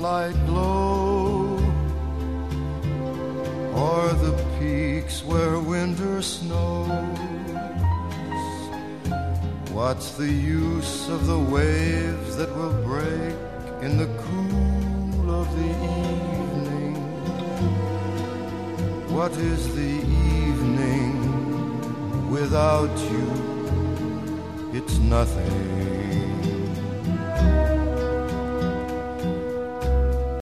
slight glow, or the peaks where winter snows. What's the use of the waves that will break in the cool of the evening? What is the evening without you? It's nothing.